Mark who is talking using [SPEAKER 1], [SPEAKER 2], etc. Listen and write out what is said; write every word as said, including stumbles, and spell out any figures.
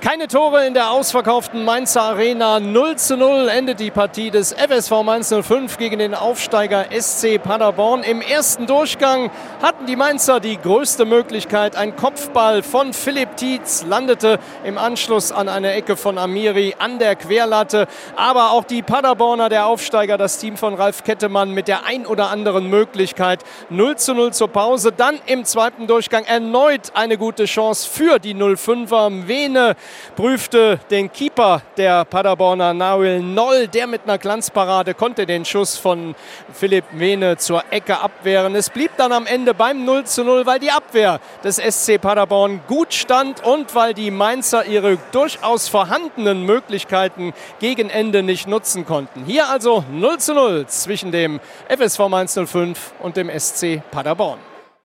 [SPEAKER 1] Keine Tore in der ausverkauften Mainzer Arena. null zu null endet die Partie des F S V Mainz null fünf gegen den Aufsteiger S C Paderborn. Im ersten Durchgang hatten die Mainzer die größte Möglichkeit. Ein Kopfball von Philipp Tietz landete im Anschluss an eine Ecke von Amiri an der Querlatte. Aber auch die Paderborner, der Aufsteiger, das Team von Ralf Kettemann mit der ein oder anderen Möglichkeit. null zu null zur Pause. Dann im zweiten Durchgang erneut eine gute Chance für die null fünfer. Vene prüfte den Keeper der Paderborner, Nahuel Noll. Der mit einer Glanzparade konnte den Schuss von Philipp Vene zur Ecke abwehren. Es blieb dann am Ende beim null zu null, weil die Abwehr des S C Paderborn gut stand und weil die Mainzer ihre durchaus vorhandenen Möglichkeiten gegen Ende nicht nutzen konnten. Hier also null zu null zwischen dem F S V Mainz null fünf und dem S C Paderborn.